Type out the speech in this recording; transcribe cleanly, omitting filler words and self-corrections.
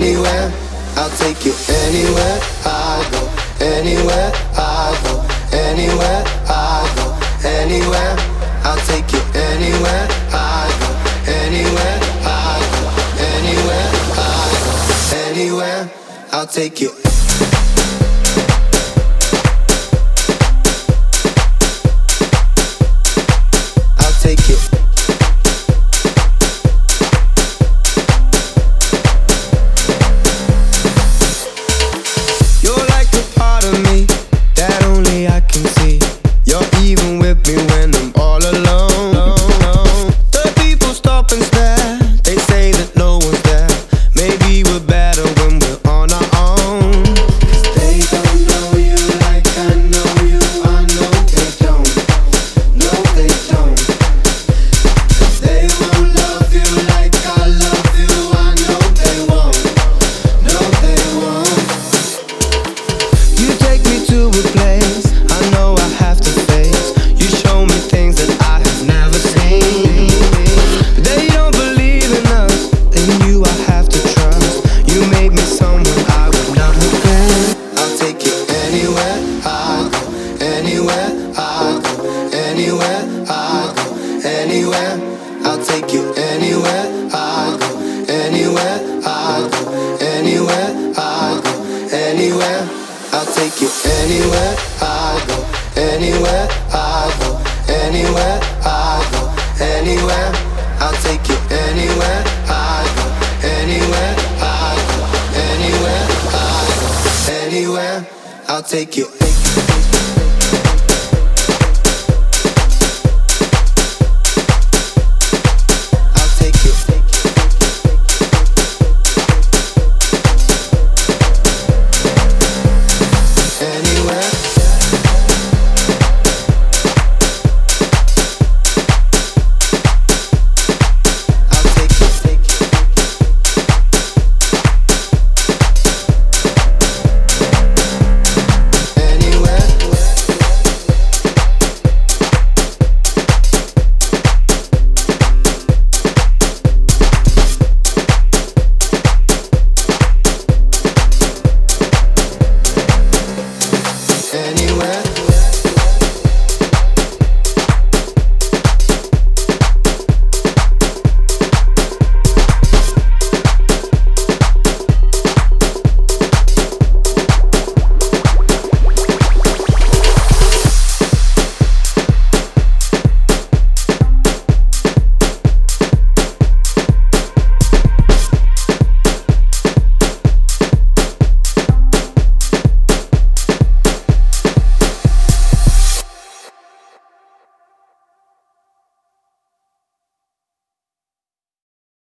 anywhere. I'll take you anywhere I go, anywhere I go, anywhere I go, anywhere. I'll take you anywhere I go, anywhere I go, anywhere I go, anywhere. I'll take you. I'll take you. I'll take you anywhere I go, anywhere I go, anywhere I go, anywhere. I'll take you anywhere I go, anywhere I go, anywhere I go, anywhere. I'll take you anywhere I go, anywhere I go, anywhere I go, anywhere. I'll take you.